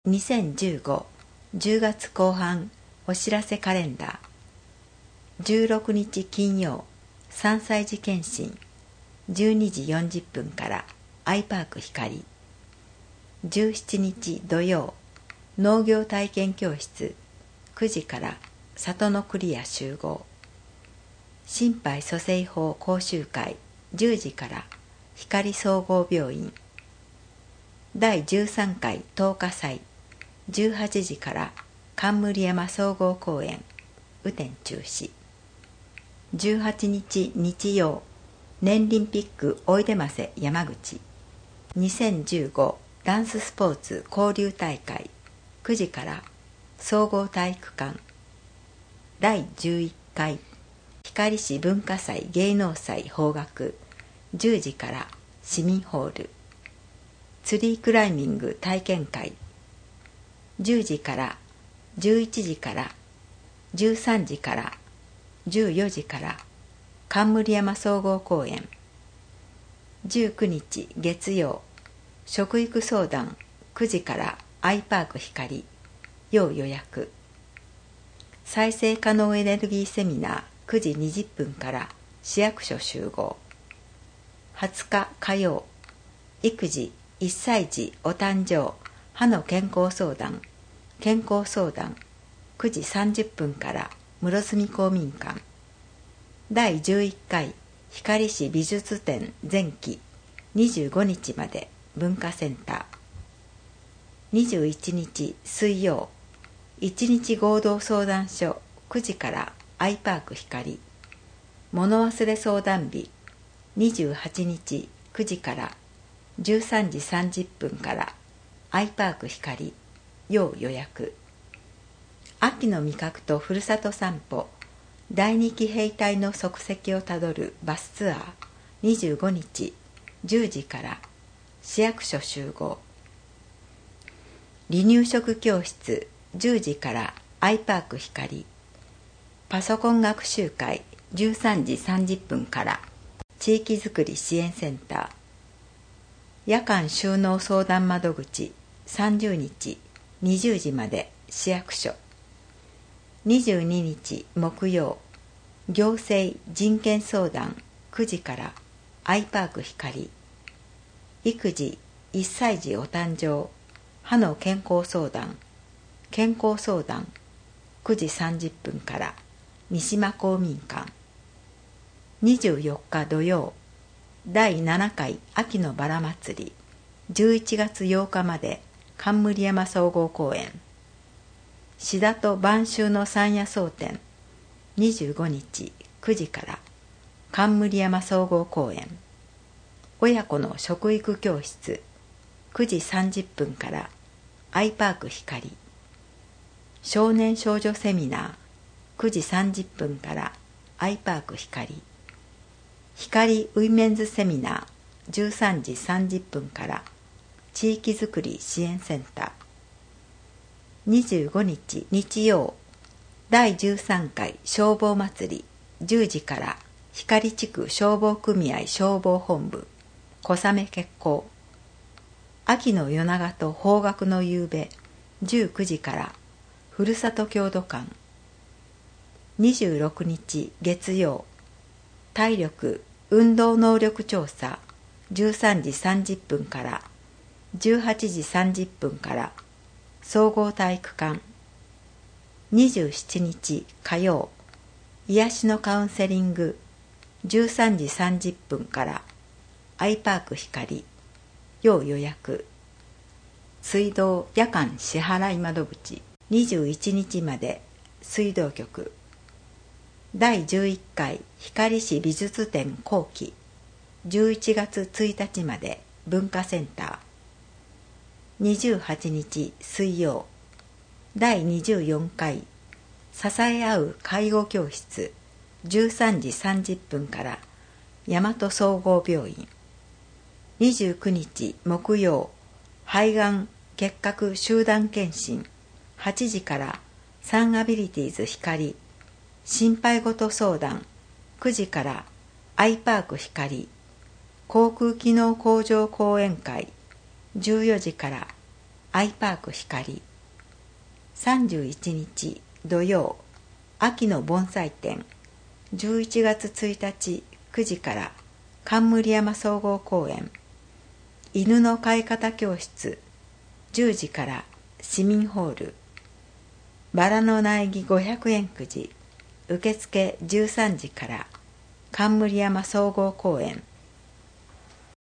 2015、10月後半お知らせカレンダー。16日金曜、3歳児検診、12時40分からアイパーク光。17日土曜、農業体験教室、9時から里のクリア集合。心肺蘇生法講習会、10時から光総合病院。第13回10日祭、18時から冠山総合公園、雨天中止。18日日曜、年輪ピックおいでませ山口。2015ダンススポーツ交流大会、9時から総合体育館。第11回光市文化祭芸能祭邦楽、10時から市民ホール。ツリークライミング体験会、10時から11時から13時から14時から冠山総合公園。19日月曜、食育相談、9時からアイパーク光、要予約。再生可能エネルギーセミナー、9時20分から市役所集合。20日火曜、育児1歳児お誕生歯の健康相談、9時30分から室積公民館。第11回光市美術展前期、25日まで文化センター。21日水曜、1日合同相談所、9時からアイパーク光。物忘れ相談日、28日9時から13時30分からアイパーク光、要予約。秋の味覚とふるさと散歩、第二期兵隊の足跡をたどるバスツアー、25日10時から市役所集合。離乳食教室、10時からアイパーク光。パソコン学習会、13時30分から地域づくり支援センター。夜間収納相談窓口、30日20時まで市役所。22日木曜、行政人権相談、9時からアイパーク光。育児1歳児お誕生歯の健康相談、9時30分から三島公民館。24日土曜、第7回秋のバラ祭り、11月8日まで冠山総合公園。志田と晩秋の山野草展、25日9時から冠山総合公園。親子の食育教室、9時30分からアイパーク光。少年少女セミナー、9時30分からアイパーク光。光ウィメンズセミナー、13時30分から地域づくり支援センター。25日日曜、第13回消防祭り、10時から光地区消防組合消防本部、小雨決行。秋の夜長と邦楽の夕べ、19時からふるさと郷土館。26日月曜、体力運動能力調査、13時30分から18時30分から総合体育館。27日火曜、癒しのカウンセリング、13時30分からアイパーク光、要予約。水道夜間支払い窓口、21日まで水道局。第11回光市美術展後期、11月1日まで文化センター。28日水曜、第24回支え合う介護教室、13時30分から大和総合病院。29日木曜、肺がん結核集団検診、8時からサンアビリティーズ光。心配事相談、9時からアイパーク光。航空機能向上講演会、14時からアイパーク光。31日土曜、秋の盆栽展。11月1日9時から冠山総合公園。犬の飼い方教室。10時から市民ホール。バラの苗木500円くじ。受付13時から冠山総合公園。